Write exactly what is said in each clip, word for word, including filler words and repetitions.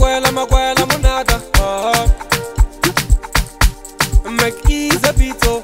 makwela makwela monaka uh-huh. Make easy beat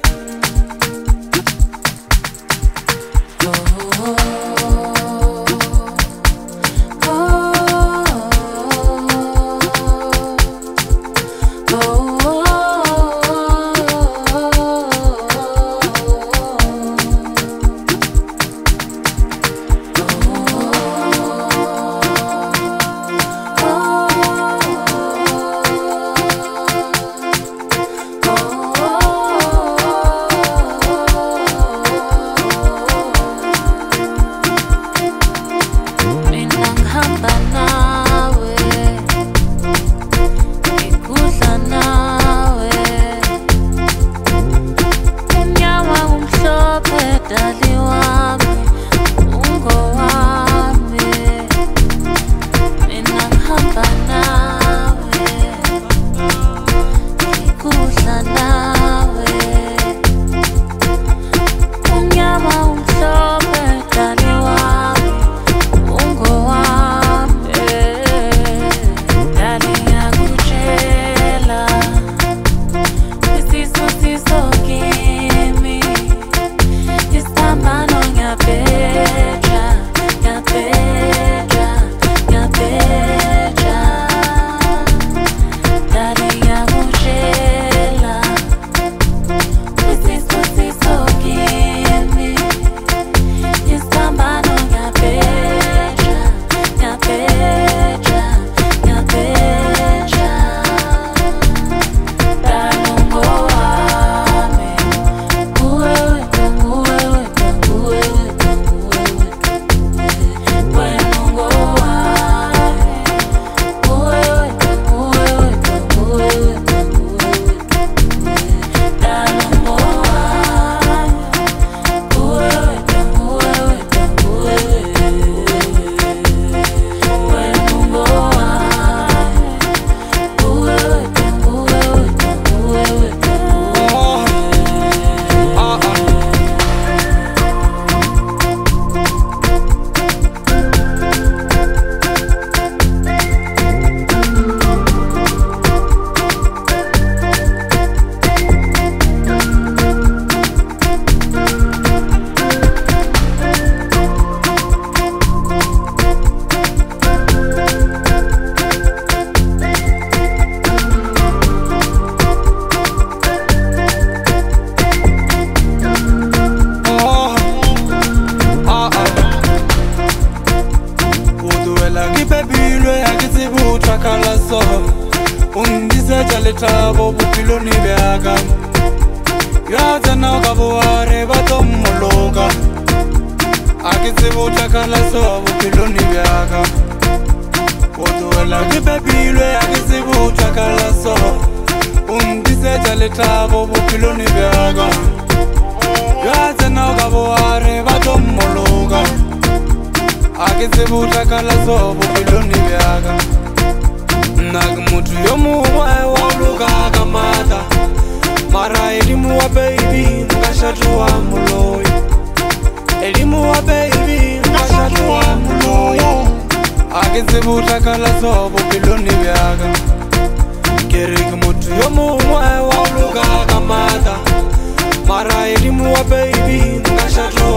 Tabo bupiloni beaga Yaza na kabuare bato mologa Akizibu takala so bupiloni beaga Oduela kipebilwe akizibu takala so Undise jale tabo bupiloni beaga Yaza na kabuare bato mologa Akizibu takala so bupiloni beaga Nagmutu yomu wae waluka kamata Mara elimu wa baby Ngashatu wa muloi Elimu wa baby Ngashatu wa muloi Akizibu takala sobo piloni vyaga Kerik mutu yomu wae waluka kamata Mara elimu wa baby Ngashatu